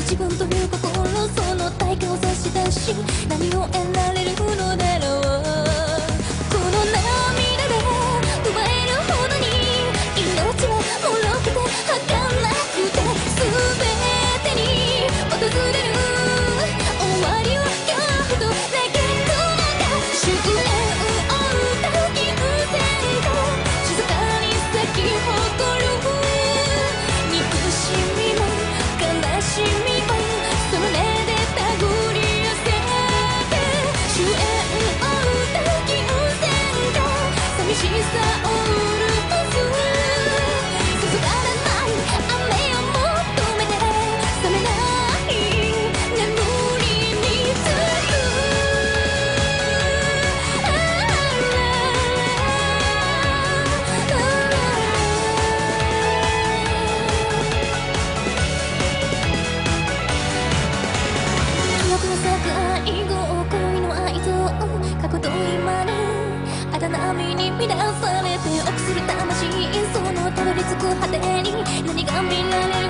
自分という心、その対価を差し出し何を得られるのだろう。この涙で奪えるほどに命は脆くて儚くて、全てに訪れる終わりを恐怖と嘆くのか。終焉を追う時風船が静かに咲き誇る。憎しみも悲しみもその目で手繰り寄せて、終焉を追う時風船が寂しさを潤す。注がらない雨を求めて覚めない眠りにつく。記憶の咲く愛語、恋の愛と過去と今の荒波に乱されて臆する魂、そのたどり着く果てに何が見られる